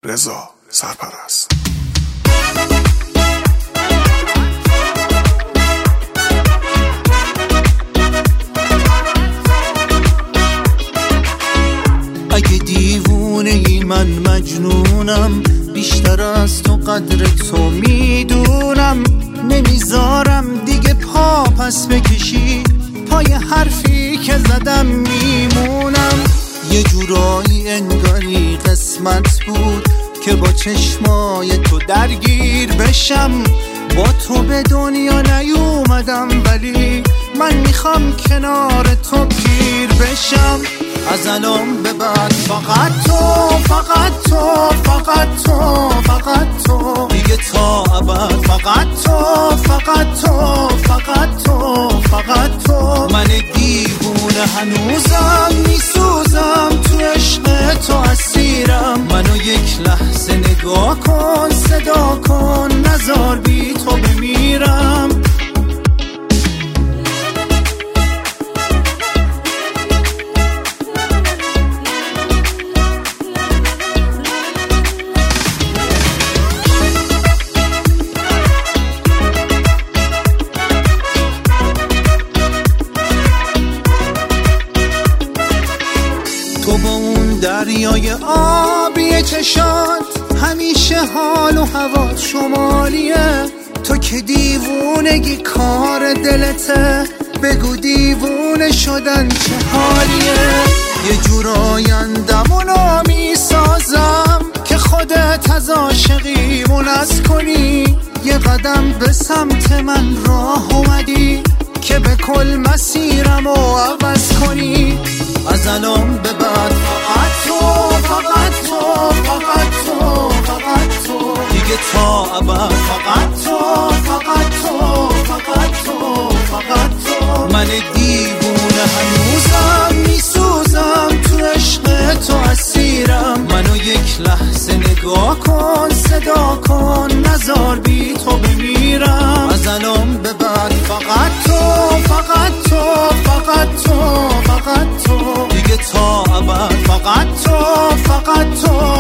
رضا سرپرست. اگه دیوونه ای من مجنونم، بیشتر از تو قدر تو میدونم. نمیذارم دیگه پا پس بکشی، پای حرفی که زدم میمونم. یه جورایی انگاری قسمت بود که با چشمای تو درگیر بشم. با تو به دنیا نیومدم، ولی من میخوام کنار تو پیر بشم. از الان به بعد فقط تو، فقط تو، فقط تو، فقط تو، دیگه تا ابد فقط تو، فقط تو، فقط تو، فقط تو. من دیوونه هنوزم میسوزم، تو عشق تو اسیرم. منو یک لحظه نگاه کن، صدا کن، نزار بی تو بمیرم. تو با اون دریای آبی چشات، همیشه حال و هوا شمالیه. تو که دیوونگی کار دلته، بگو دیوونه شدن چه حالیه. یه جور آیندمونو میسازم که خودت از عاشقی منعکس کنی. یه قدم به سمت من راه اومدی که به کل مسیرمو عوض کنی. از الان به بعد فقط تو، فقط تو، فقط تو، فقط تو، دیگه تا ابد فقط تو، فقط تو، فقط تو، فقط تو. من دیوونه هنوزم میسوزم، تو عشق تو اسیرم. منو یک لحظه نگاه کن، صدا کن، نزار بی تو بمیرم. از الان به بعد فقط تو، فقط تو، فقط تو، فقط تو، دیگه تا ابد فقط تو، فقط تو،